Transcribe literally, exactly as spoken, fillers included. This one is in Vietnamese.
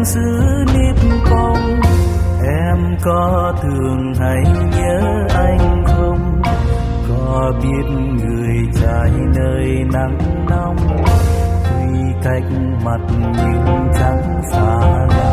xứ Nippon. Em có thường hay nhớ anh không? Có biết người trai nơi nắng nóng, tuy cách mặt nhưng chẳng xa lạ.